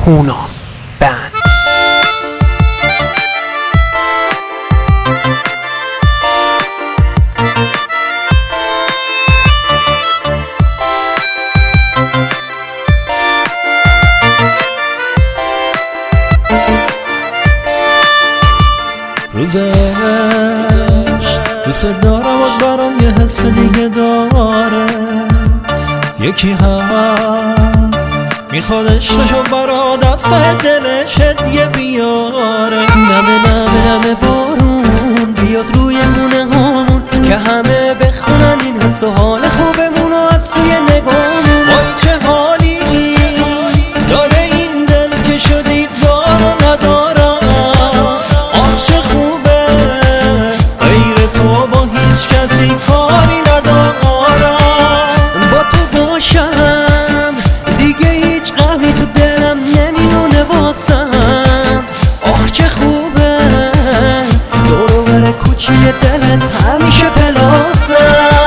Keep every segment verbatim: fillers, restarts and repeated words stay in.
هونا بند. روز عشق دوست دارم و برام یه حس دیگه داره. یکی هست میخواد عشقشو برا دست دلش هدیه بیاره. نمه نمه نمه بارون بیاد روی مونه هامون که همه بخونن این حس و حال خوبمون و از توی نگاهمون. وای چه حالی داره این دل که شدید دارو ندارم. آخ چه خوبه غیر تو با هیچ کسی کاری ندارم. با تو باشم دیگه هیچ غمی تو دلم نمیمونه واسم. آخ چه خوبه دور و بر کوچی دلت همیشه پلاسم.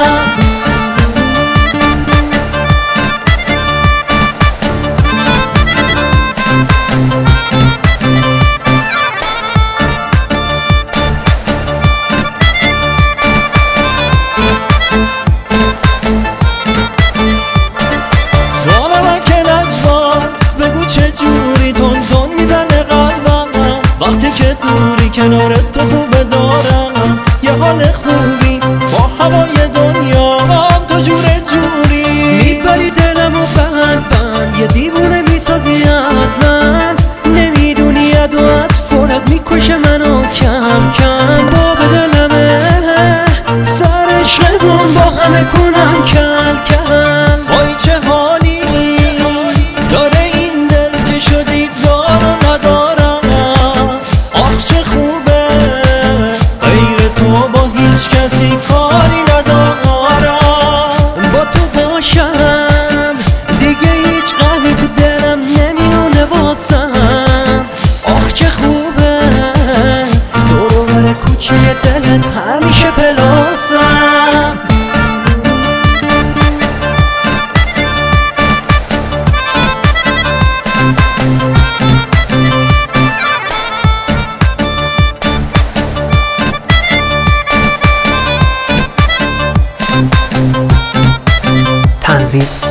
چجوری تون تون میزنه قلبم وقتی که دوری کنار تو خوبه دارم. یه حال خوبی با هوای دنیا تو جوره جوری میبری دلمو بند بند. یه دیوونه میسازی از من نمیدونی ادوات فرق میکشه منو کم کم. با به دلمه سرش نمون با همه کنم کل کل. وای چه حالی داره این دل که شدید دارو ندارم. آخ چه خوبه غیر تو با هیچ کسی کاری ندارم. با تو باشم دیگه هیچ غمی تو دلم نمیمونه واسم. آخ چه خوبه دور و بر کوچه دلت همیشه پلاسم. تنظیم